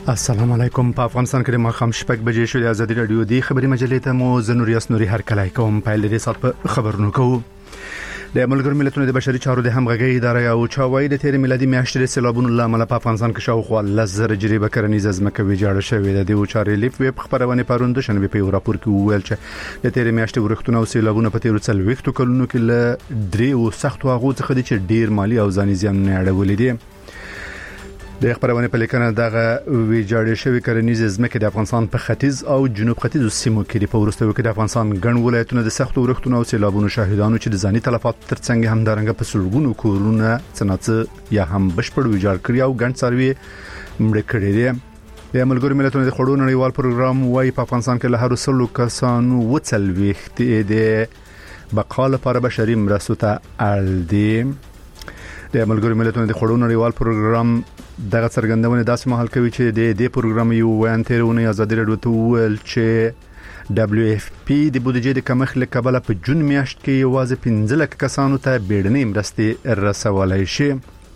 السلام علیکم. په افغانستان کې د ماښام شپږ بجې شو. د ازادي رادیو د خبري مجلې ته مو زنوریاس نوري هر کله کوم په لري سات په خبرونو کوو. د ملګرو ملتونو د بشري چارو د همغږي ادارې او چاوي د تیر میلادي میاشتې سیلابونو لامل په افغانستان کې شاوخوا لزر جریبه کرنیز ازمکه ویجاړه شوې ده. د چارې لیف ویب خبرونه پروند شنبه په راپور کې ویل چې د تیر میاشتې ورښتونه او سیلابونو په تیر څل وختو کلونو کې له درې او سختو هغه څخه چې ډیر مالی او ځاني زیان نه اړولې دي. د خبرونه په لیکنه دغه ویجاړې شوی کرنیز ځمکه د افغانستان په ختیځ او جنوب ختیځ سیمو کې په وروستیو کې د افغانستان ګڼ ولایتونه د سختو ورښتونو او سیلابونو شاهدانو چې د ځاني تلفات ترڅنګ هم دارنګ په سلګونو کورونه صنعت یا هم بشپړ ویجاړ کړی او ګڼ څاروي مړ کړي دي. د ملګرو ملتونو د خړو نړیوال پروګرام وايي په افغانستان کې له هر سلو کسانو وڅلويخت د بقا لپاره بشري مرستو ته اړ دي. د ملګرو ملتونو د خړو نړیوال پروګرام دغه څرګندونه داسې مهال کوي چې د دې پروګرام یو وانترونه ازادي رادیو ته ویل چې WFP د بودیجې د کمښت له کبله په جون میاشت کې یوازې 15 لک کسانو ته بیړنۍ مرستې رسولای شي.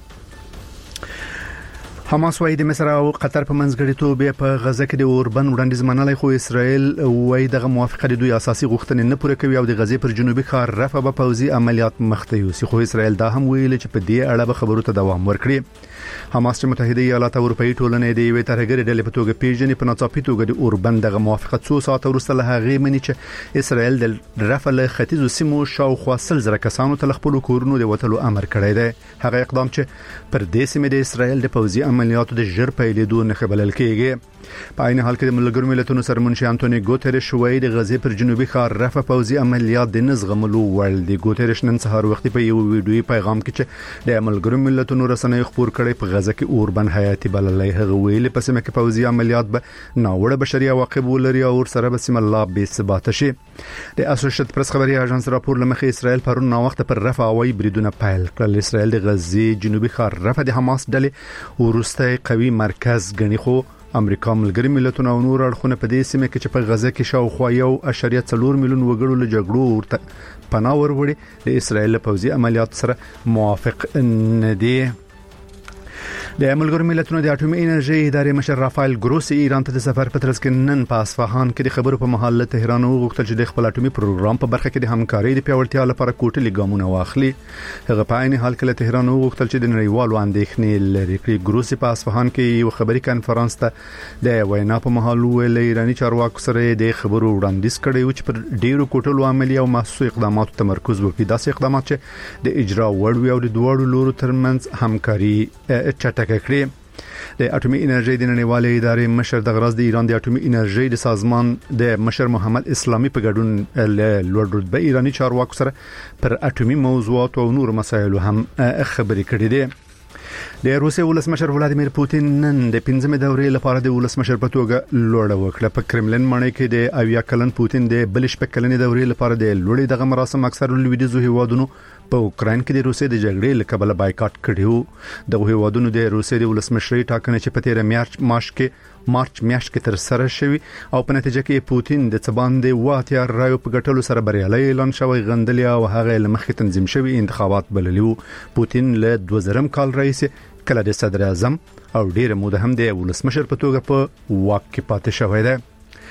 حماس وايي د مصر او قطر په منځګړیتوب په غزه کې د اوربن وړاندیز منلای خو اسرائیل وايي دغه موافقه د دوی اساسي غوښتنې نه پوره کوي او د غزې پر جنوبي ښار رفح په پوځي عملیات مخته یوسي. خو اسرائیل دا هم ویلي چې په دې اړه به خبرو ته دوام ورکړي. حماس چې متحده ایالات او اروپאי ټولنې د یوې ترهګرې ډلې په توګه پیژني په ناڅاپي توګه د اوربن دغه موافقه څو ساعت وروسته له هغې مني چې اسرائیل د رفح له ختیځو سیمو شاوخوا 100 کسانو ته خپل کورونو د وټلو امر کړی دی. هغه اقدام چې پر دې سیمه د اسرائیل د پوځي عملیاتو د ژر پیلېدو نه خبرل کېږي. په عین حال کې د ملګرو ملتونو سرمنشي انټونی ګوتریش وایي د غزې پر جنوبي ښار رفح پوځي عملیات د نزغملو وړ دي. ګوتریش نن سهار وخت په یو ویډیوي پیغام کې چې د ملګرو ملتونو رسنۍ خبر کړي په غزه کې اوربن حیاتي بللای. هغه ویلي په سیمه کې پوځي عملیات به ناوړه بشري عواقب ولري او سره به سیمه لا بې ثبات شي. د اسوسییټډ پریس خبري اژانس راپور لمخې اسرائیل پرون نا وخت پر رفح هوایي بریدونه پیل کړل. اسرائیل د غزې جنوبي ښار رفح د حماس ډلې ورسته قوي مرکز ګڼي خو امریکا ملګری ملتونه او نور اړخونه په دې سیمه کې چې په غزه کې شاوخوا 1.4 میلیون وګړو له جګړو ورته پناه وروړي د اسرائیل پوځي عملیات سره موافق نه دي. د ملګرو ملتونو د اټومي انرژي ادارې مشر رافایل ګروسی ایران ته د سفر په ترڅ کې نن په اصفهان کې د خبرو په محل له تهران وغوښتل چې د خپل اټومي پروګرام په برخه کې د همکارۍ د پیاوړتیا لپاره کوټلي ګامونه واخلي. هغه په عین حال کې له تهران وغوښتل چې د نړیوالو اندېښنې لري کړي. ګروسی په اصفهان کې یو خبري کانفرنس ته د وینا په محل ویل ایراني چارواکو سره د خبرو وړاندیز کړي و چې پر ډیرو کوټلو عملی او محسوس اقداماتو تمرکز وکړي. داسې اقدامات چې د اجرا وړ وي او د دوه لورو ترمنځ همکاري چټکه کړي. د اټومي انرژي د نړیوالې ادارې مشر د غرض د ایران د اټومي انرژي د سازمان د مشر محمد اسلامي په ګډون له لوړ رتبه ایراني چارواکو سره پر اټومي موضوعات او نور مسایلو هم خبرې کړې دي. د روسیې ولسمشر ولادیمیر پوتین نن د 15مې دورې لپاره د ولسمشر په توګه لوړه وکړه. په کرملین ماڼۍ کې د اویا کلن پوتین د بل شپږ کلنې دورې لپاره د لوړې دغه مراسم اکثر لویدیځو هیوادونو په اوکرين کې د روسیې د جګړې له کبله بایکاټ کړیو. د هیوادونو د روسیې د ولسمشرۍ ټاکنې چې په 13 مارچ میاشت کې تر سره شوی او په نتیجه کې پوتین د څباندې واتیا رایو په ګټلو سره بریالي اعلان شوی غندلی او هغه لمخې تنظیم شوی انتخابات بللیو. پوتین له 2000 کال رئیس کله د صدر اعظم او ډیره موده هم د ولسمشر په توګه په واک کې پاتې شوی دی.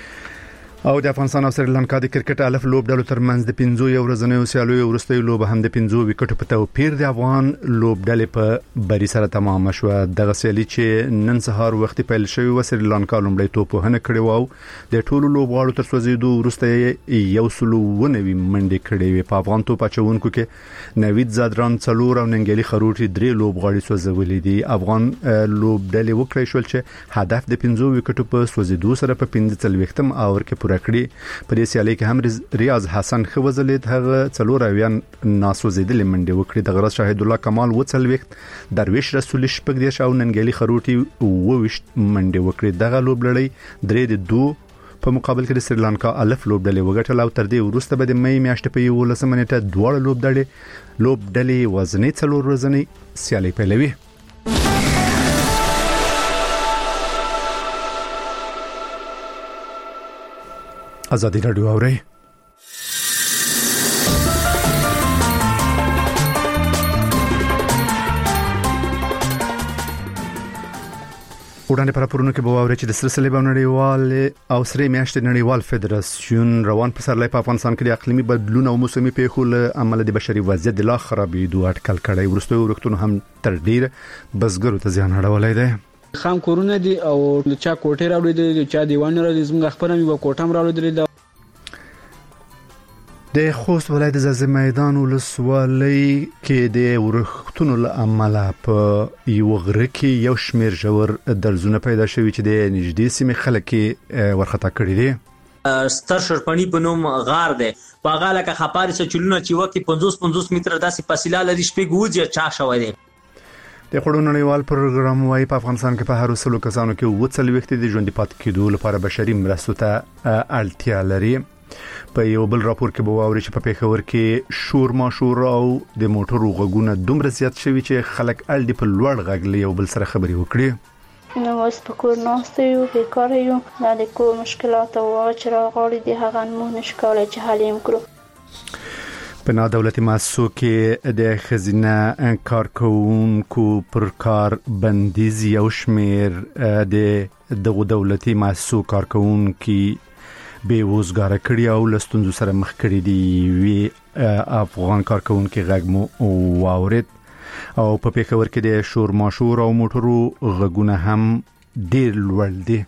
او د افغانستان او سریلانکا د کرکټ الف لوبډلو ترمنځ د 15 ورځنیو سیالیو وروستۍ لوب هم د 15 وکټو په توپیر د افغان لوبډلې په بری سره تمام شو. دغه سیالي چې نن سهار وخت پیل شوی و سریلانکا لومړی توپ وهنه کړی و د ټولو لوبغاړو تر سوځیدو وروسته یو سلو ونوي منډې کړې وي. په افغان توپ اچونکو کې نوید زادران څلور او ننګلی خروټي درې لوبغاړي سوځولې دي. افغان لوبډلې وکړې شول چې هدف د 15 وکټو په سوځیدو سره په 15م اور کې کړی. په دې سیالي کې هم ریاض حسن خوځلید هغه څلور اویان ناسوزیدل منډه وکړي. د غرض شاهد الله کمال وڅلويخت درویش رسول شپږ دیش او ننګلی خروټي وويشت منډه وکړي. دغه لوبلړۍ درې د 2 په مقابل کې د سریلانکا الف لوبډلې وګټل او تر دې وروسته به د مې میاشتې په 11 منټه دواړه لوبډلې وزنې څلور ورځې سیالي پیلوي. ازادي رادیو اوري وړاندې پر راپورونو کې به واوري چې د سره صلیب نړیوال او سره میاشتې نړیوال فدراسیون روان پسرلی په افغانستان کې د اقلیمي بدلون او موسمي پیښو له امله د بشري وضعیت د لا خرابېدو اټکل کړی ورسته ورختونه هم تر ډیر بزګرو ته ځان اړولای دی خام کورونه دي او چا کوټه راوړي دي چا دیوان راوړي زموږ خبره مې کوټه راوړي دي د خوست ولایت د زازه میدان ولسوالۍ کې د ورختونو له امله په یو غره کې یو شمیر ژور درزونه پیدا شوي چې د نږدې سیمې خلک ورخطا کړي دي ستر شرپنی په نوم غار دی په هغه لکه خپاري سچلونه چې وکي 50 متره داسې فاصله لري شپږ وځي چا شوی دی د خړو نړیوال پروګرام وايي په افغانستان کې په هر وسلو کسانو کې 40 وخت د ژوند پات کېدو لپاره بشري مرستو ته اړتیا لري په یو بل راپور کې به واوري چې په پیښور کې شور ماشور او د موټرو غږونه دومره زیات شوي چې خلک اړ دي په لوړ غږ له یو بل سره خبري وکړي نو اوس په کور ناست یو بیکار یو د کور مشکلات او چې راغلي دي هغه مو نشکاله چې حل یې کړو په نا دولتي مؤسسو کې د خزینه کارکونکو پر کار بندیز یو شمیر د دغه دولتي مؤسسو کارکونکو به وزګار کړی او لستونزو سره مخ کړی دی وی افغان کارکونکو غږ مو واورید او په پیښور کې د شور ماشور او موټرو غږونه هم ډیر لوړ دي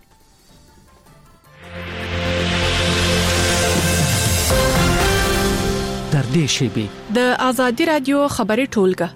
در دې شی د آزادی رادیو خبري ټولګه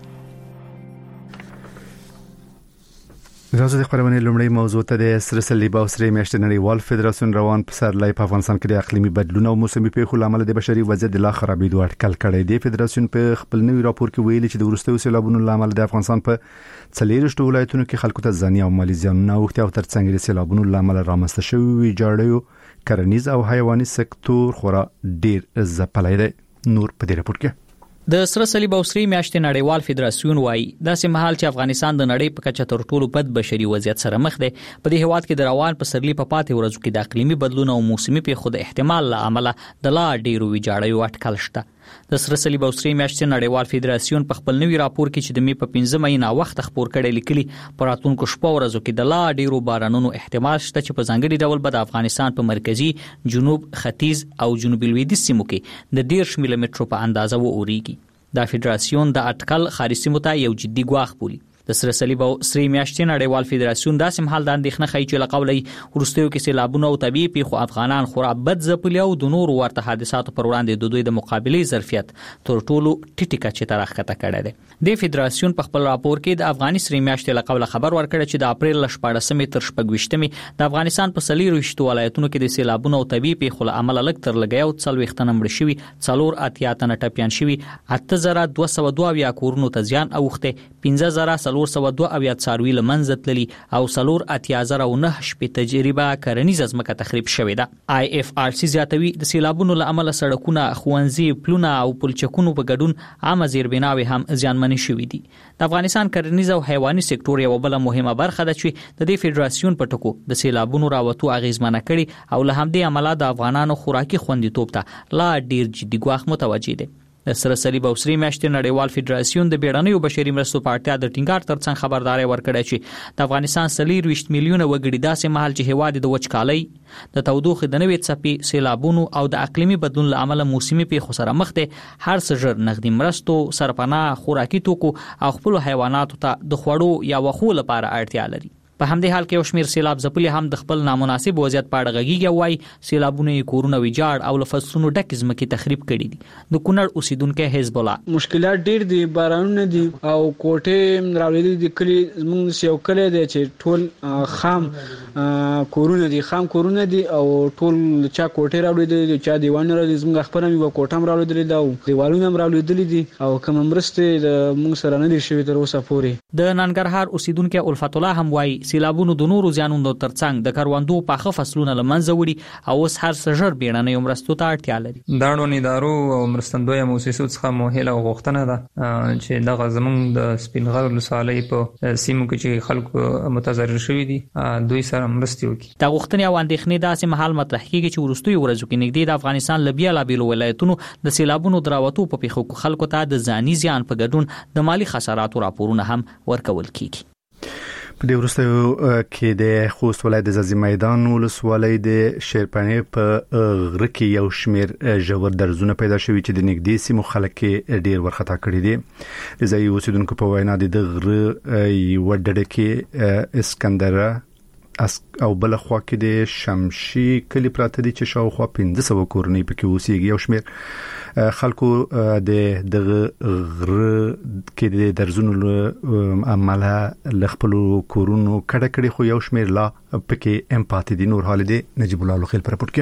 زه د خبرونه لومړی موضوع ته د سره صلیب او سره میاشتې نړیوال فدراسیون روان پسرلی په افغانستان کې د اقلیمي بدلون او موسمي پیښو لامل د بشري وضعیت د لا خرابېدو اټکل کړی دی فدراسیون په خپل نوي راپور کې ویلي چې د وروستیو سیلابونو لامل د افغانستان په 40 ولایتونو کې خلکو ته ځاني او مالي زیانونه اوښتي او ترڅنګ د سیلابونو لامل رامنځته شوي ویجاړیو کرنیز او حیواني سکتور خورا ډیر ځپلی دی نور په دې راپور کې د سره صلیب او سره میاشتې نړیوال فدراسیون وايي داسې مهال چې افغانستان د نړۍ په کچه تر ټولو بد بشري وضعیت سره مخ دی په دې هیواد کې د روان پسرلی په پاتې ورځو کې د اقلیمي بدلون او موسمي پیښو د احتمال له امله د لا ډیرو ویجاړیو اټکل شته د سره صلیب او سره میاشتې نړیوال فدراسیون په خپل نوي راپور کې چې د می په 15 مې نا وخت خبر کړي لیکلي پر راتلونکو شپو ورځو کې د لا ډیرو بارانونو احتمال شته چې په ځانګړي ډول به د افغانستان په مرکزی جنوب ختیځ او جنوب لویدیځ سیمو کې د 10 ملي مترو په اندازه ووريږي دا فدراسیون د اټکل خارجي متا یو جدي ګواښ بولي د سره صلیب او سره میاشتې نړیوال فدراسیون داسې مهال د اندېښنه خي چې لقولې ورستیو کې سیلابونه او طبيعي پیښو افغانان خورا بد ځپلي او د نور ورته حادثاتو پر وړاندې د دوی د مقابلې ظرفیت تر ټولو ټیټه کچه ته راښکته کړی دی د فدراسیون په خپل راپور کې د افغاني سره میاشتې لقوله خبر ورکړی چې د اپریل 14 تر 28 د افغانستان په 40 ولایتونو کې د سیلابونو او طبيعي پیښو له امله لږ تر لږه او 40 تنه مړ شوي 4 تنه ټپيان شوي 8222 کورونو ته زیان اوښته 15402 څاروي لمنځه تللي او 48009 شپې تجربه کرنیز ځمکه تخریب شوې ده آی اف آر سی زیاتوي د سیلابونو له امله سړکونه خوانځي پلونه او پلچکونو په ګډون عام زیربناوي هم زیانمن شوي دي د افغانستان کرنیز او حیواني سکتور یو بل مهمه برخه ده چې د دې فدراسیون په ټکو د سیلابونو راوتو اغیزمنه کړي او له همدې عمله د افغانانو خوراکي خوندیتوب ته لا ډیر جدي ګواښ متوجه دي د سره صلیب او سره میاشتې نړیوال فدراسیون د بیړنیو بشري مرستو په اړتیا د ټینګار ترڅنګ خبرداري ورکړه چې د افغانستان 40 میلیونه وګړي داسې مهال چې هواد د وچکالۍ د تودوخې د نوې څپې سیلابونو او د اقلیمي بدلون له امله موسمي پیښو سره مخ دي هر څه ژر نقدي مرستو سرپناه خوراکي توکو او خپل حیواناتو ته د خوړو یا وخو لپاره اړتیا لري په همدې حال کې شمیر سیلاب ځپلي هم د خپل نامناسب وضعیت په اړه غږیږي وای سیلابونه کورونه ویجاړ او لفصلونو ډک ځمکې تخریب کړي دي د کونړ اوسیدونکو حزب الله مشکلات ډیر دي بارانونه دي او کوټه راولې دي کلی موږ یو کلی دی چې ټول خام کورونه دي او ټول چا کوټه راولې دي چا دیوان راولې زموږ خبره مې کوټه راولې دي او دیوالونه راولې دي او کوم مرسته موږ سره نه دي شوی تر اوسه پورې د ننګرهار اوسیدونکو الفت الله هم وای سیلابونو د نورو زیانونو ترڅنګ د کروندو پاخه فصلونه لمنځه وړي او اوس هر څه ژر بیړنۍ مرستو ته اړتیا لري دا ډول ادارو او مرستندوی مؤسسو څخه موهله او غوښتنه ده چې دغه زمونږ د سپینغر ولسوالۍ په سیمو کې چې خلکو متضرر شوي دي دوی سره مرستې وکړي دا غوښتنې او اندېښنې داسې مهال مطرح کیږي چې وروستیو ورځو کې نږدې د افغانستان له بیلابیلو ولایتونو د سیلابونو دراوتو په پیښو خلکو ته د ځاني زیان په ګډون د مالی خساراتو راپورونه هم ورکول کیږي په دې وروسته کې د خوست ولایت د ځاځي میدان ولسوالۍ د شیرپنې په غره کې یو شمیر ژور درزونه پیدا شوي چې د نږدې سیمو خلک ډیر ورخطا کړي دي. د ځای اوسیدونکو په وینا د غره یو ډډه کې اسکندره او بل خوا کې د شمشي کلی پراته دي چې شاوخوا 1500 کورنۍ پکې اوسېږي. یو شمیر خلکو د غره کې د درزونو عمله لخپلو کورونو کډه کړي خو یو شمیر لا پکې امپاتي دي. نور حال دي نجیب الله لوخیل پر پټ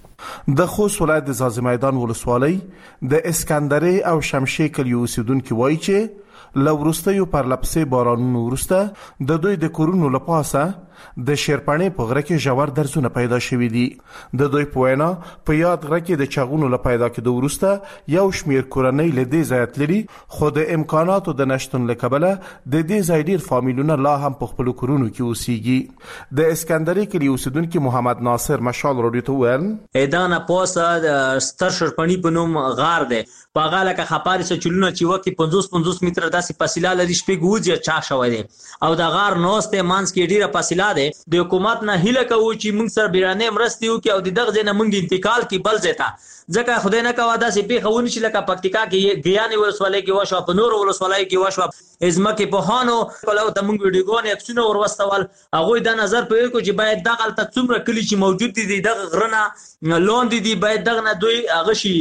کې د خوست ولایت د ځاځي میدان ولسوالۍ د اسکندرې او شمشي کلی اوسیدونکو وایي چې لورستیو پر لپسې بارانونو ورسته د دوی د کورونو لپاسه د شیرپنې په غره کې ژور درزونه پیدا شوي دي. د دوی په وینا په یاد غره کې د چغونو له پیدا کېدو وروسته یو شمیر کورنۍ له دې ځای تللي خو د امکاناتو د نشتون له کبله د دې ځای ډیر فامیلونه لا هم په خپلو کورونو کې اوسېږي. د اسکندرې کلي اوسیدونکي محمد ناصر مشال راډیو ته وویل ادانه پوسه د ستر شیرپنې په نوم غار دی په هغه لکه خپاري سچلونه چې وکي 50 متره داسې فاصله لري شپږ وځي چا شوی دی او د غار نوسته مانس کې ډیره فاصله ده. د حکومت نه هیله کوو چې موږ سره بیرانه مرستي وکي او د دغه ځای نه موږ انتقال کی بل ځای ته ځکه خدای نه کوي دا سي پیښه ونشي لکه پکتیکا کې ګیانې ولسوالۍ کې وشو په نور ولسوالۍ کې وشو ازمکه په هانو کله ته موږ ویډیوګونه اکسونه ورواستول هغه د نظر په کو چې باید دغه ته څومره کلی چې موجود دي دغه غرنه لوند دي باید دغه نه دوی هغه شي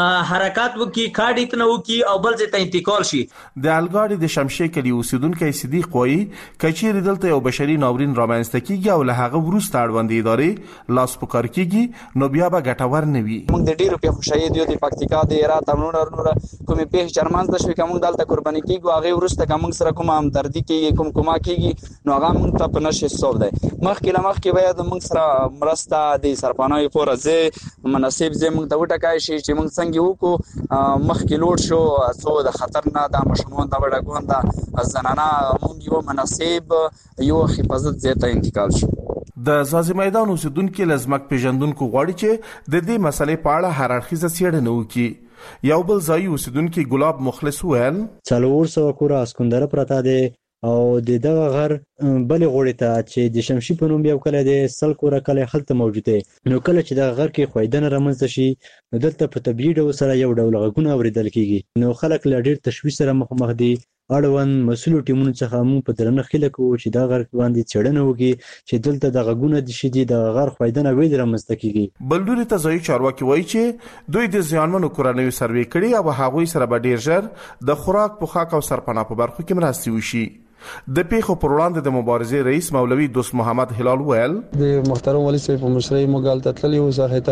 حرکت وکي کاډی کنه وکي او بل ځای ته انتقال شي. د الګاډي د شمشي کلی اوسیدونکو صدیق وایي کچیر دلته یو بشري ناورین رامنځته کیږي او له هغه وروسته اړوند ادارې لاس پکار کیږي نو بیا به ګټور نه وي. موږ د ډیرو په خوشاله دی د پکتیکا د هرات امنور کومې په چرمنځ د شوي کوم دلته قرباني کیږي هغه ورسته کوم سره کوم همدردی کیږي کومه کیږي نو هغه موږ ته په نشه حساب دی. مخکې باید موږ سره مرسته د سرپناه پورزه مناسب زه موږ ته وټکای شي چې موږ څنګه وکړو مخکې لوټ شو څو د خطر نه د مشمون د وړاګون د زنانه موږ یو مناسب یو حفاظت زیاته انتقال شو. د ځاځي میدان اوسیدونکو لزمک پیژندونکو غواړي چې د دې مسلې په اړه هر اړخیزه څېړنه وکړي. یو بل ځای اوسیدونکو ګلاب مخلص وویل 400 کور اسکندره پراته دي او د دغه غر بلې غوړې ته چې د شمشي په نوم یو کله د سل کوره کله خلته موجوده نو کله چې د غر کې خویدنه رامنځته شي نو دلته په طبيعي ډول سره یو ډول غږونه اوریدل کیږي نو خلک له ډیر تشویش سره مخ دي. اړوند مسؤل ټیمونو څخه موږ په درنه خله کوو چې دا غر باندې چړنه وږي چې دلته د غږونه د شدي د غر خویدنه ویل رامنځته کیږي. بلډوري ته ځای چارواکي وایي چې دوی د ځانمنو کورنیو سروې کړي او هغوی سره به ډیر ژر د خوراک پوښاک او سرپناه په برخو کې مرستي وشي. د پیښو پر وړاندې د مبارزې رئیس مولوي دوست محمد هلال ویل د محترم ولی صاحب په مشرۍ موږ ته تللی و ساحته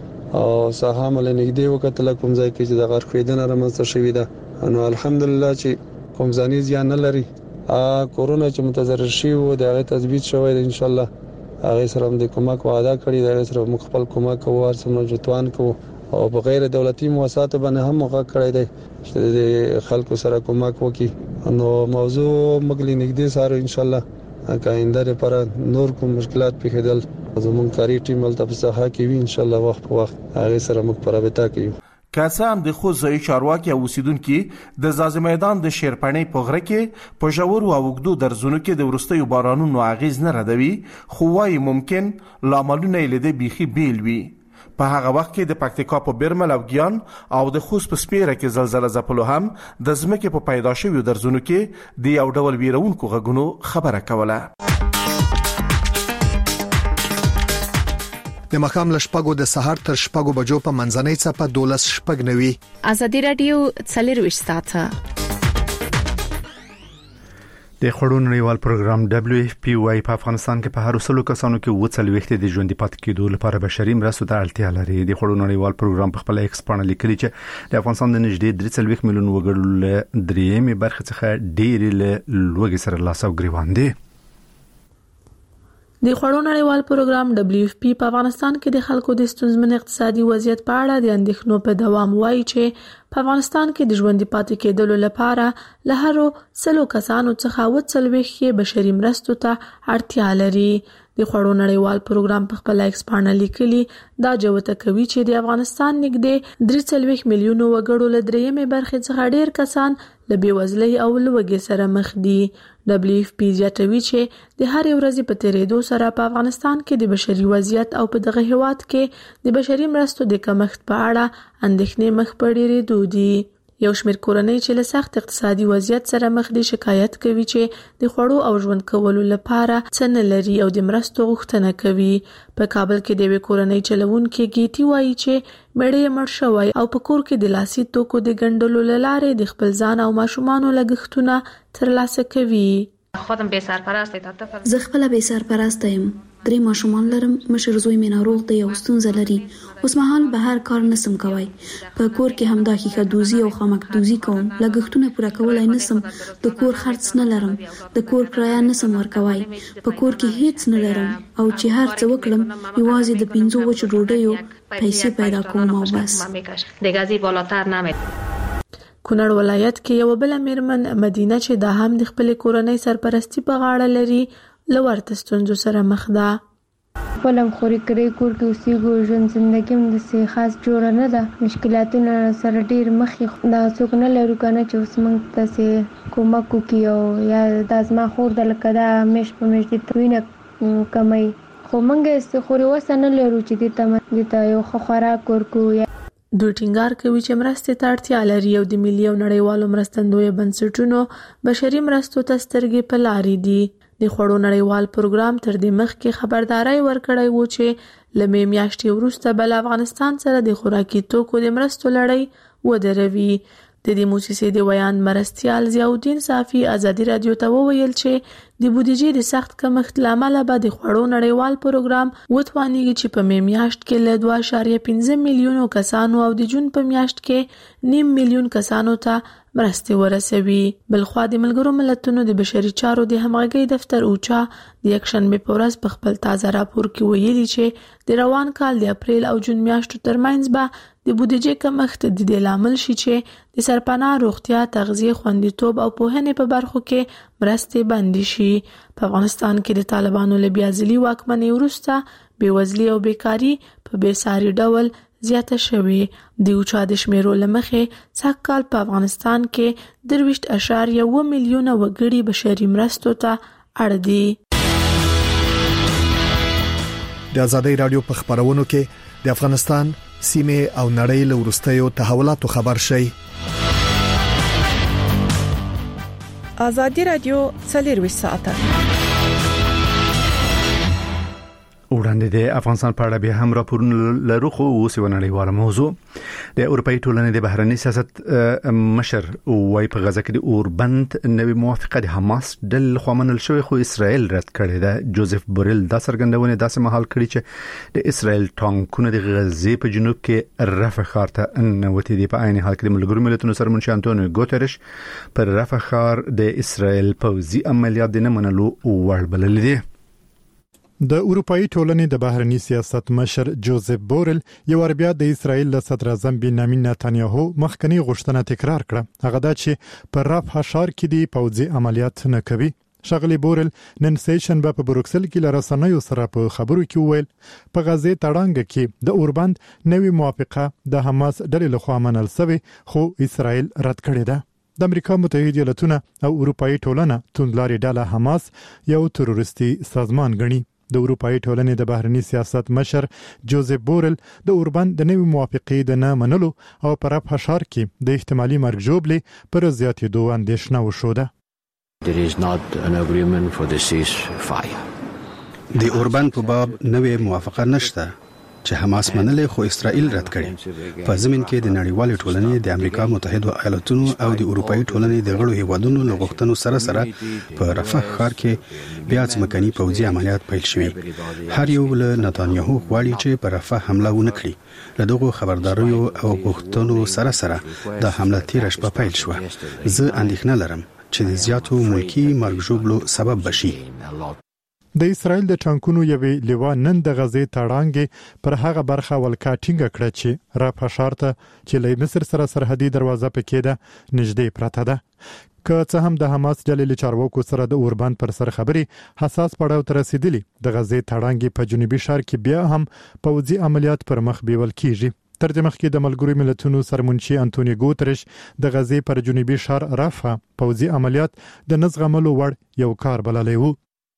او ساحه مل نږدې وکتل کوم ځای کې چې د غر خویدنه رامنځته شوې ده نو الحمدلله چې کوم ځاني زیان نه لري. کورونا چې متضرر شي او د هغه تثبیت شوی ان شاء الله هغه سره هم د کومک وعده کړی دا سره مخفل کومک او ورسمه جوتوان کو او بغیر دولتي مؤسسات باندې هم موقع کړی دی چې د خلکو سره کومک وکړي نو موضوع مګلی نږدې سره ان شاء الله کاینده لپاره نور کوم مشکلات پیښیدل زموږ کاری ټیم ولته په ساحه کې وي ان شاء الله وخت په وخت هغه سره موږ په رابطه کوو. کاسه هم د خو ځای چارواکي او اوسیدونکو د ځاځي میدان د شیرپنې په غره کې په ژور او وګدو درزونو کې د ورستیو بارانونو اغیز نه ردوي خو وايي ممکن لاملونه لیدې بيخي بیل وي. په هغه وخت کې د پکتیکا په برمل او ګیان او د خوست په سپیره کې زلزلہ ځپلو هم د ځمکې په پیدا شویو درزونو کې د یو ډول ویرونکو غږونو خبره کوله. د مخام لشپګو د سحر تر شپګو بجو په منځنۍ څپه 12 شپګ نوي. ازادي رادیو څلروي ساته د خړو نړیوال پروګرام WFP وايي په افغانستان کې په هر 100 کسانو کې 40 د ژوند پات کېدو لپاره بشري مرستو ته اړتیا لري. د خړو نړیوال پروګرام په خپل ایکس باندې لیکلي چې د افغانستان د نږدې 3 میلیون وګړو له درېمې برخه څخه ډېر له لوږې سره لاس او ګریوان دي. د خړو نړیوال پروګرام WFP په افغانستان کې د خلکو د ستونزمن اقتصادي وضعیت په اړه د اندېښنو په دوام وایي چې په افغانستان کې د ژوند پاتې کېدلو لپاره له هرو 100 کسانو څخه 40 بشري مرستو ته اړتیا لري. د خړو نړیوال پروګرام په خپل ایکس باندې لیکلي دا جوته کوي چې د افغانستان نږدې 3 میلیون وګړو له درېمې برخې څخه ډېر کسان له بېوزلۍ او لوږې سره مخ دي. WFP زیاتوي چې د هرې ورځې په تیریدو سره په افغانستان کې د بشري وضعیت او په دغه هیواد کې د بشري مرستو د کمښت په اړه اندېښنې مخ په ډېرېدو دي. یو شمېر کورنۍ چې له سخت اقتصادي وضعیت سره مخ دي شکایت کوي چې د خوړو او ژوند کولو لپاره څه نه لري او د مرستو غوښتنه کوي. په کابل کې د یوې کورنۍ چلوونکي ګیتی وایي چې مړی یې مړ شوی او په کور کې د لاسي توکو د ګنډلو له لارې د خپل ځان او ماشومانو لګښتونه ترلاسه کوي. خودم بې سرپرسته طفل زه خپله بې سرپرسته یم. 3 ماشومان لرم. مشر زوی مې ناروغ دی او ستونزه لري. اوس مهال بهر کار نسم کوي. په کور کې هم دا ښیښه دوزي او خامک دوزي کوم. لګښتونه پوره کولای نسم. د کور خرڅ نه لرم. د کور کرایه نسم ورکوي. په کور کې هیڅ نه لرم او چې هر څه وکړم یوازې د 5 وچو ډوډیو پیسې پیدا کوم او بس. د غازی بالاتر نمید. کونړ ولایت کې یو بل میرمن مدینه چې دا هم د خپل کورنۍ سرپرستی په غاړه لري لورته ستونزو سره مخ ده. خپلم خوري کړی کور کې اوسېږو. ژوند زندګي هم داسې خاص جوړه نه ده. مشکلاتونه سره ډېر مخې دا څوک نه لرو که نه چې اوس موږ داسې کومک وکړي او یا دا زما خور ده لکه دا میاشت په میاشت د وینه کموي خو موږ خوري وسه نه لرو چې دې ته یو ښه خوراک ورکړو. دوی ټینګار کوي چې مرستې ته اړتیا لري او د ملي او نړیوالو مرستندویه بنسټونو بشري مرستو ته سترګې په لارې دي. د خوړو نړیوال پروګرام تر دې مخکې خبرداري ورکړی و چې له مې میاشتې وروسته به له افغانستان سره د خوراکي توکو د مرستو لړۍ ودروي. د دې موسسې د ویان مرستیال ضیاءالدین صافي ازادي رادیو ته وویل چې د بودیجې د سخت کمښت له امله به د خوړو نړیوال پروګرام وتوانیږي چې په مې میاشت کې له 2.15 میلیونو کسانو او د جون په میاشت کې 9 میلیون کسانو ته مرستې ورسوي. بلخوا د ملګرو ملتونو د بشري چارو د همغږۍ دفتر اوچا د یکشنبه په ورځ په خپل تازه راپور کې ویلي چې د روان کال د اپریل او جون میاشتو ترمنځ به د بودیجې کمښت د دې لامل شي چې د سرپناه روغتیا تغذیه خوندیتوب او پوهنې په برخو کې مرستې بندي شي. په افغانستان کې د طالبانو له بیا ځلي واکمنۍ وروسته بېوزلي او بیکاري په بېساري ډول زیاته شوې. د اوچا د شمیرو له مخې سږ کال په افغانستان کې 23.1 میلیونه وګړي بشري مرستو ته اړ دي. د ازادۍ رادیو په خبرونو کې د افغانستان سیمه او نړۍ له وروستیو تحولاتو خبر شي. ازادي رادیو 24 ساعته وړاندې د افغانستان په اړه به هم راپورونه لرو خو اوس یو نړیواله موضوع. د اروپאי ټولنې د بهرنی سیاست مشر وايي په غزه کې د اوربند نوې موافقه د حماس د لخوا منل شوې خو اسرائیل رد کړې ده. جوزف بوریل دا څرګندونه داسې مهال کړي چې د اسرائیل ټانکونه د غزې په جنوب کې رفح ښار ته ننوتي دي. په عین حال کې د ملګرو ملتونو سرمنشي انټونیو ګوتریش پر رفح ښار د اسرائیل پوځي عملیات نه منلو وړ بلل دي. د اروپאי ټولنې د بهرنی سیاست مشر جوزف بوریل یو بیا د اسرائیل له صدر اعظم بنیامین نتانیاهو مخکنی غوښتنه تکرار کړه. هغه دا چې پر رفح ښار کې د پوځي عملیات نه کوي. شغلی بوریل نن سیشن په بروکسل کې لرسنیو سره په خبرو کې وویل په غزې تړانګ کې د اوربند نوې موافقه د حماس ډلې لخوا منل شوې خو اسرائیل رد کړې ده. د امریکا متحده ایالاتونه او اروپאי ټولنه توندلاري ډله حماس یو تروریستي سازمان ګڼي. د اروپאי ټولنې د بهرنی سیاست مشر جوزف بوریل د اوربند د نوې موافقې د نه منلو او پر رفح ښار کې د احتمالي مرګ ژوبلې پر زیاتېدو اندېښنه وښوده. There is not an agreement for the ceasefire. د اوربند په باب نوې موافقه نشته چې حماس منلې خو اسرائیل رد کړي. په ضمن کې د نړیوال ټولنې د امریکا متحده ایالاتونو او د اروپאי ټولنې د غړو هیوادونو له غوښتنو سره په رفح ښار کې بیا ځمکني پوځي عملیات پیل شوي. هر یو له نتانیاهو غواړي چې په رفح حمله ونه کړي. له دغو خبرداریو او غوښتنو سره د حمله تیر شپه پیل شو. زه اندېښنه لرم چې د زیاتو ملکی مرګ ژوبلو سبب بشي. د اسرائیل د ټانکونو یوې لیوا نن د غزې تړانګ پر هغه برخه ولکاټینګ کړه چې رفح ښار ته چې له مصر سره سرحدي دروازه پکې ده نږدې پراته ده. که څه هم د حماس ډلې له چارواکو سره د اوربند پر سر خبرې حساس پړاو ته رسیدلی، د غزې تړانګ په جنوبي ښار کې بیا هم پوځي عملیات پر مخ بیول کیږي. تر دې مخکې د ملګرو ملتونو سرمنشي انټونیو ګوتریش د غزې پر جنوبي شهر رافح پوځي عملیات د نزغملو وړ یو کار بللی و.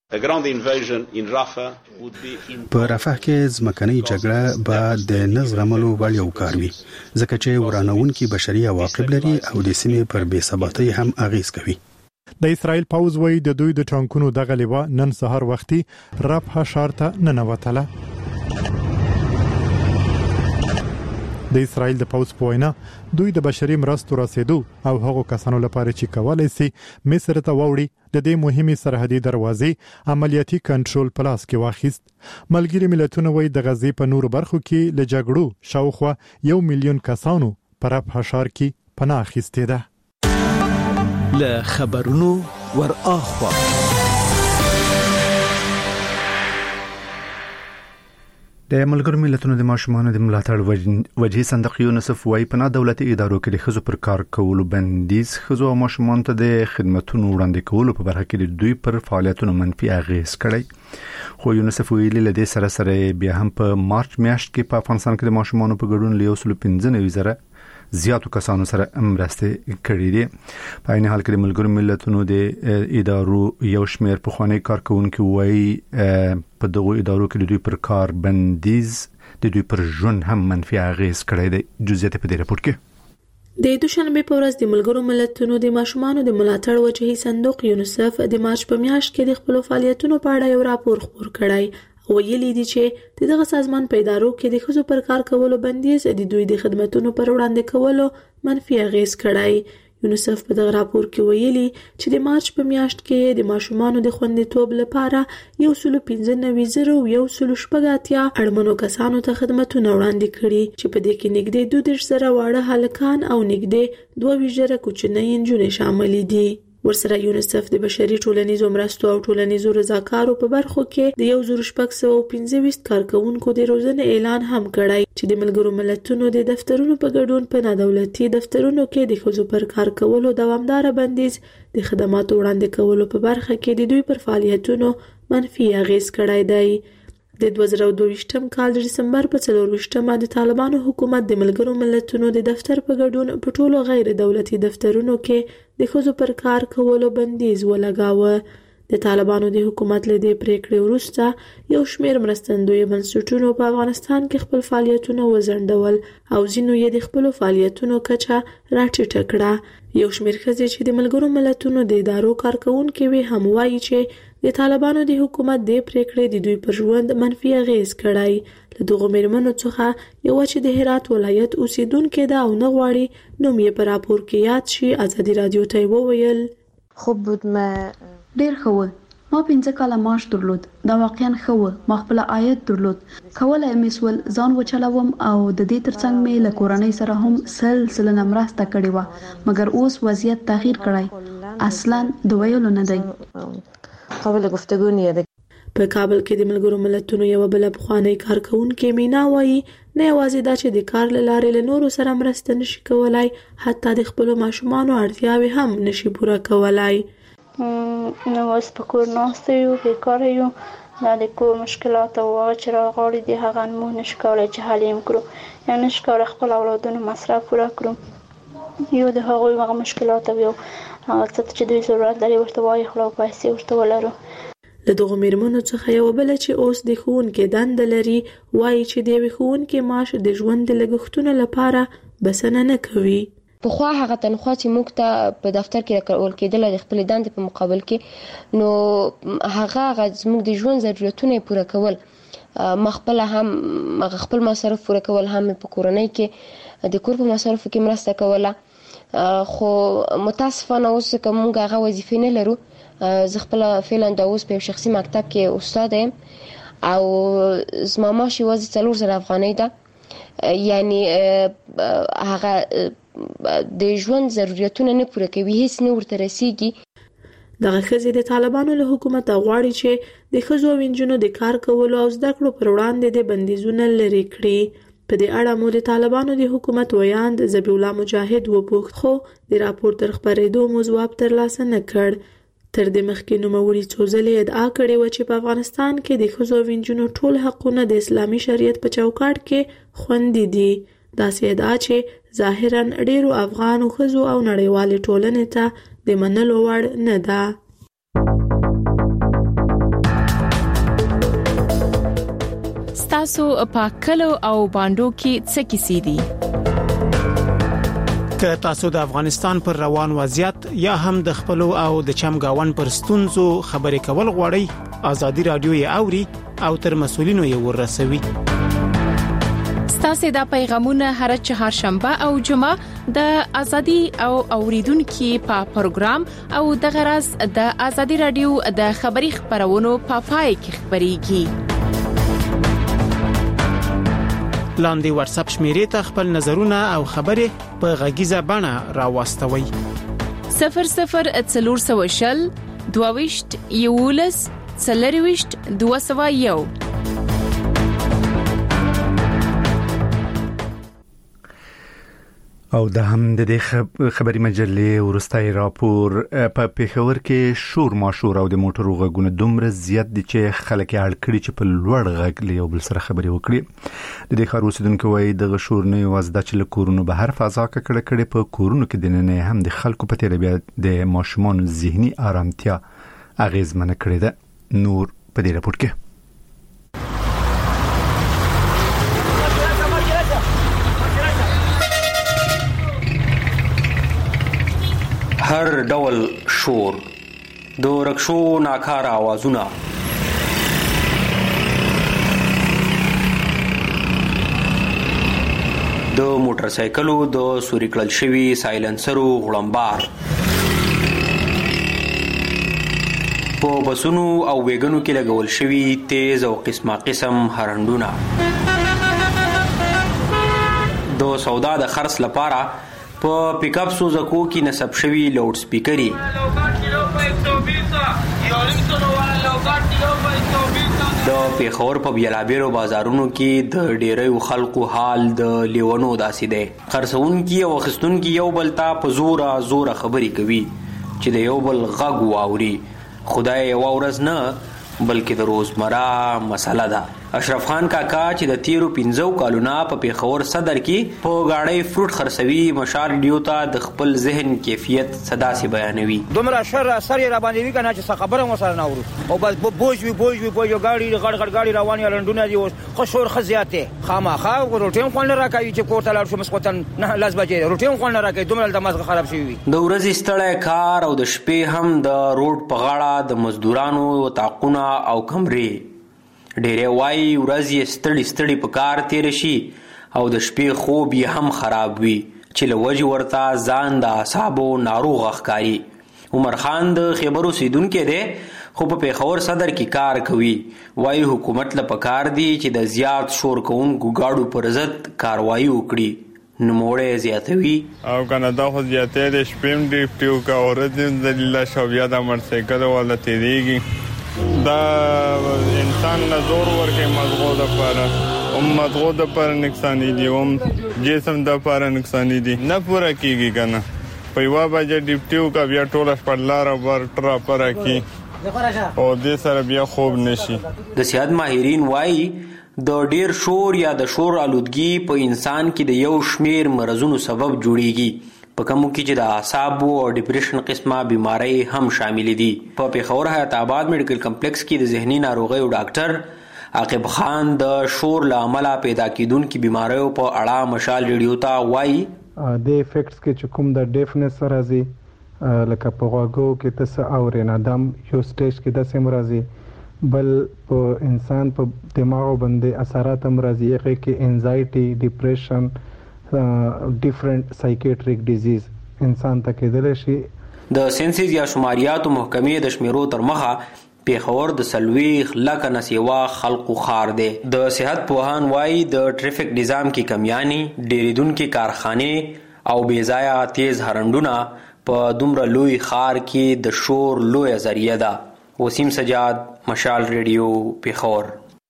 په رافح کې ځمکنۍ جګړه به د نزغملو وړ یو کار وي ځکه چې ورانونکي بشري عواقب لري او د سیمې پر بې ثباتۍ هم اغیز کوي. د اسرائیل پوځ وایي د دوی د ټانکونو دغه لیوه نن سهار وختي رافح ښار ته ننوتله. د اسرائیل د پوځ په وینا دوی د بشري مرستو رسیدو او هغو کسانو لپاره چې کولای شي مصر ته ووړي د دې مهمه سرحدي دروازې عملیاتي کنټرول پلاس کې واخیست. ملګري ملتونه وایي د غزې په نورو برخو کې له جګړو شاوخوا 1 میلیون کسانو پر رافح ښار کې پناه اخیستې ده. له خبرونو ور اخوا د ملګرو ملتونو د ماشومانو د ملاتړ وجهي صندوق یونیسف وايي په دولتي ادارو کې د ښځو پر کار کولو بندیز ښځو او ماشومانو ته د خدماتو وړاندې کولو په برخه کې د دوی پر فعالیتونو منفي اغیز کړی. خو یونیسف ویلي له دې سره بیا هم په مارچ میاشت کې په افغانستان کې د ماشومانو په ګډون له 115,000 زیاتو کسانو سره مرسته کړې دي. په عین حال کې د ملګرو ملتونو د ادارو یو شمېر پخوانی کارکونکو وایي په دغه ادارو کې د دوی پر کار بندیز د دوی پر ژوند هم منفي اغیز کړی دی. جزئیات په دې راپور کې د دوشنبه په ورځ د ملګرو ملتونو د ماشومانو د ملاتړ وجهي صندوق یونیسف د مارچ په میاشت کې د خپل فعالیتونو په اړه یو راپور خپور کړی. ویلي دي چې دغه سازمان په ادارو کې د ښځو پر کار کولو بندیز د دوی د خدماتو پر وړاندې کولو منفي اغیز کړی. یونیسف په دغه راپور کې ویلي چې د مارچ په میاشت کې د ماشومانو د خوندیتوب لپاره 115,180 اړمنو کسانو ته خدماتونه وړاندې کړي چې په دې کې نږدې 22,000 واړه هلکان او نږدې 22,000 کوچنۍ نجونې شامل دي. ورسره یونیسف د بشري ټولنیزو مرستو او ټولنیزو رضاکارو په برخو کې د 1,625 کارکونکو د روزنې اعلان هم کړی چې د ملګرو ملتونو د دفترونو په ګډون په نادولتي دفترونو کې د ښځو پر کار کولو دوامدار بندیز د خدماتو وړاندې کولو په برخه کې د دوی پر فعالیتونو منفي اغیز کړی دی. د 2022م کال د دسمبر په 24مه د طالبانو حکومت د ملګرو ملتونو د دفتر په ګډون په ټولو غیر دولتي دفترونو کې د ښځو پر کار کولو بندیز ولګاوه. د طالبانو د حکومت له دې پریکړې وروسته یو شمېر مرستندوی بنسټونو په افغانستان کې خپل فعالیتونه وزندول او ځینو یې د خپل فعالیتونو کچه راټیټه کړه. یو شمېر ښځې چې د ملګرو ملتونو د ادارو کارکونکې وي هم وایي چې د طالبانو د حکومت د پریکړې د دوی پر ژوند منفي اغیز کړی. له دغو مېرمنو څخه یو چې د هرات ولایت اوسیدونکې ده او نه غواړي نوم یې په راپور کې یاد شي ازادي رادیو ته وویل خوب بود ما ډیر ښه و. ما 15 کاله معاش درلود. دا واقعا ښه و. ما خپل عاید درلود. کولای مې سول ځان وچلوم او د دې ترڅنګ مې له کورنۍ سره هم سلسله مرسته کړې و مګر اوس وضعیت تغییر کړی. اصلا د ویلو نه دی. قابل گفتگو نه ده. په کابل کې د ملګرو ملتونو یو بل پخوانی کارکونکو مینا وایي نه یوازې دا چې د کار لاره له نورو سره مرسته نشي کولای حتی د خپل ماشومانو اړتیاوې هم نشي پوره کولای. نو اوس په کور ناست یو بیکاره یو دا د کور مشکلات او چې راغلي دي هغه مو نشي کولای چې حل یې کړو یا نشي کولای خپل اولادونو مصرف پوره کړو. یو د هغوی مشکلات او یو څه چې دوی ضرورت لري ورته وایي خو پیسې ورته ولرو. له دغو مېرمنو څخه یو بل چې اوس د ښوونکي دنده لري وایي چې د یوې ښوونکي معاش د ژوند د لګښتونو لپاره بسنه نه کوي. پخوا هغه تنخواه چې موږ ته په دفتر کې راکول کېدله د خپلې دندې په مقابل کې نو هغه زموږ د ژوند ضرورتونه یې پوره کول. ما خپل هم خپل مصرف پوره کول هم په کورنۍ کې د کور په مصرفو کې مرسته کوله. خو متاسفانه اوس که موږ هغه وظیفې نه لرو. زه خپل فعلا د اوس په شخصي مکتب کې استاد یم او زما معاش یوازې 4,000 افغانۍ ده. یعنی هغه د ژوند ضرورتونه نه پوره کوي هیڅ نه ورته رسیږي. دغه ښځې د طالبانو له حکومت غواړي چې د ښځو او نجونو د کار کولو او زده کړو پر وړاندې د بندیزونه لرې کړي. په دې اړه مو د طالبانو د حکومت ویاند ذبیح الله مجاهد وپوښت خو د راپور تر خپرېدو مو ځواب ترلاسه نه کړ. تر دې مخکې نوموړي څو ځلې ادعا کړې وه چې په افغانستان کې د ښځو او نجونو ټول حقونه د اسلامي شریعت په چوکاټ کې خوندي دي. دا ادعا چې ظاهرا ډیرو افغان ښځو او نړیوال ټولنې ته د منلو وړ نه ده. تاسو په کلو او باندو کې څه کیسې دي؟ که تاسو د افغانستان پر روان وضعیت یا هم د خپل او د چمګاون پر ستونزو خبرې کول غواړئ، ازادي رادیو یې اوري او تر مسولینو یې ورسوي. تاسو د پیغامونه هر چهارشنبه او جمعه د ازادي او اوریدونکو په پروګرام او د غرض د ازادي رادیو د خبري خبرونو په پای کې خبريږي. لاندې واتس اپ شمیرې ته خپل نظرونه او خبرې په غږیزه بڼه راوستوي. 0040 22 یولس 40 201. او د هم د خبري مجلې ورستای راپور په پیښور کې شور ماشور او د موټرو غږونه دومره زیات دي چې خلک یې اړ کړي چې په لوړ غږ له یو بل سره خبرې وکړي. د دې ښار اوسیدونکو وایي د شور نه یوازې د چل کورونو بهر فضا کړي په کورونو کې د نه هم د خلکو په تیر بیا د ماشومان ذهني آرامتیا اغیزمنه کړې ده. نور په دې راپور کې هر ډول شور، د رکشو ناکاره आवाजونه، د موټر سایکلو د سوري کړل شوي سایلنسرو غړمبار، په بسونو او ویګنو کې لګول شوي تیز او قسمه قسم هرندونه، د سودا د خرڅ لپاره په پیک اپ سوزکو کې نصب شوی لاوډ سپیکري، د پیښور په بیلابیلو بازارونو کې د ډیرو خلکو حال د لیونو داسې دی. خرڅونکي او اخیستونکي یو بل ته په زوره خبرې کوي چې د یو بل غږ واوري. خدای یو ورځ نه بلکې د روزمره مسله ده. اشرف خان کاکا چې د تیرو 15 کالونو په پیښور صدر کې په گاډي فروټ خرڅوي مشال ډیو ته د خپل ذهن کیفیت صدا سي بیانوي. دومره شر اثر را باندې وی کنه چې خبره مو سره ناورو او بس بوج گاډي غړ غاډي رواني لندونه دي خو شور خزياته خامخا روټین خپل راکوي چې کوټه لاړ شو مسقطن نه لاس بجې روټین خپل راکوي دومره د مزه خراب شي. د ورځې ستړی کار او د شپې هم د روډ په غاړه د مزدورانو وتاقونه او کمرې ډېرې وای ورځې ستړي په کار تیر شي او د شپې خوب یې هم خراب وي چې لوجه ورته ځان د اعصابو ناروغ ښکاري. عمر خان د خیبر اوسیدونکو دی خو په پیښور صدر کې کار کوي. وای حکومت له پکار دی چې د زیات شور کوونکو گاډو پر ضد کاروایی وکړي. نموړې زیاتوي او کنه دا خو زیاتې د شپې ډیپ ټیو کا اورځین د الله شوبیا د مرسیکل ولا تیریږي دا انسان نزور ورکه مزغو د پاره مزغو د پاره نقصان دي جسم د پاره نقصان دي نه پوره کیږي کنه په یو بجې ډیپټیو کا بیا ټول شپلار ور تر پاره کی او د سره بیا خوب نشي. د صحت ماهرین وایي د ډیر شور یا د شور آلودګي په انسان کې د یو شمیر مرزونو سبب جوړیږي په کومو کې چې د اعصاب او ډیپریشن قسمه بیماری هم شامل دي. په پیښور حیات آباد میډیکل کمپلیکس کې د ذهني ناروغیو ډاکټر عاقب خان د شور له امله پیدا کیدونکو بیماریو په اړه مشال ریډیو ته وایي د افیکټس کې چې کوم د ډیفنس راځي لکه په غوږو کې تاسو اورینه دم یو سټیج کې د سیم راځي بل په انسان په دماغ باندې اثرات هم راځي هغه کې انزایټي ډیپریشن ډیفرنٹ سایکیټریک ډیزیز انسان ته کېدل شي. د سنسز یا شماریات محکمې د شمیرو تر مخه پیښور د سلويخ لکه نسیوا خلقو خار دی. د صحت پوهان وایي د ټریفیک نظام کې کمیانی ډیریدونکو کارخانه او بیزایا تیز هرندونه په دومره لوی خار کې د شور لوی ذریعہ ده. وسیم سجاد، مشال ریډیو، پیښور.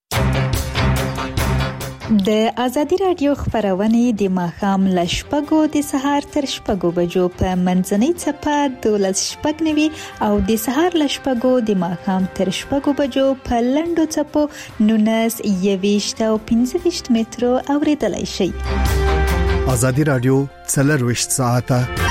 د ازادي رادیو خبرونه د ماښام ل شپږو د سهار تر شپږو بجو په منځنۍ چپه 12:09 او د سهار ل شپږو د ماښام تر شپږو بجو په لندو چپو 19 21 او 25 مترو اوریدلای شي. ازادي رادیو 24 ساعته